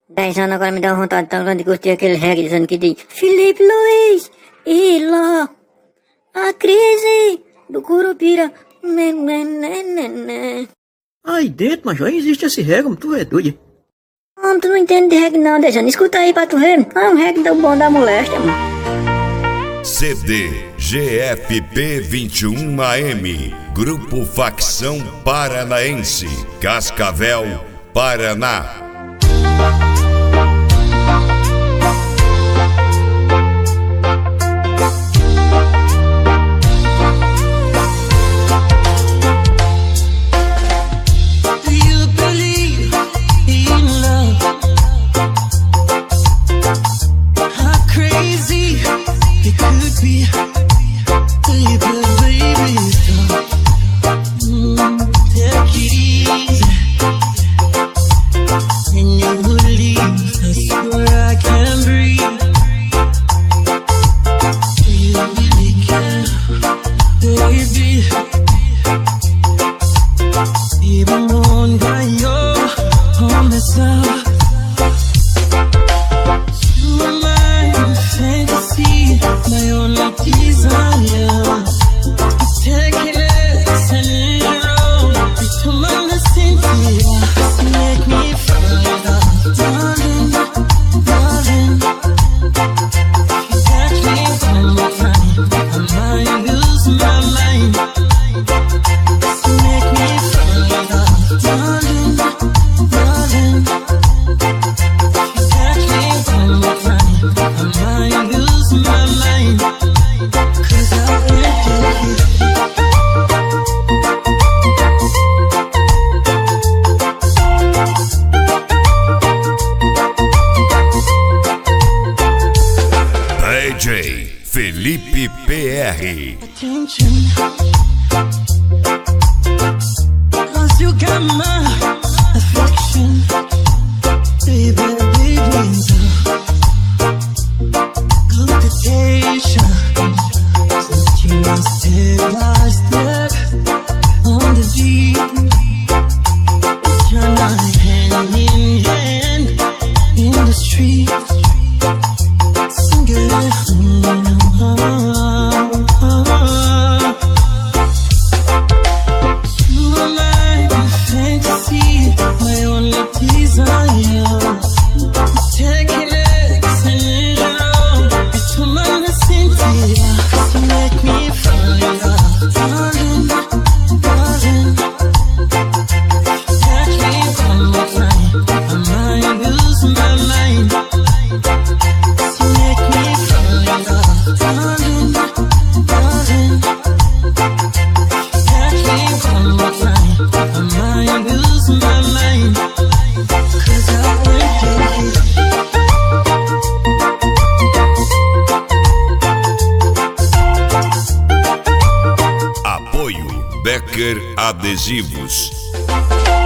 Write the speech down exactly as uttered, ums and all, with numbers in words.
Dez anos agora me dá uma vontade tão grande de curtir aquele reggae dizendo que diz Felipe Luiz, Iló, a crise do Curupira. Né, né, né, né, né. Aí dentro, mas já existe esse reggae, tu é doido. Homem, tu não entende de reggae não, deixando. Escuta aí pra tu ver. É um reggae do bom da moléstia, mano. C D G F P vinte e um A M, Grupo Facção Paranaense, Cascavel, Paraná. D J Felipe P R. Cause you got my affection, baby, baby, good temptation. So you must step by step on the beat. You're not hand in hand in the street. Sing it. Becker Adesivos.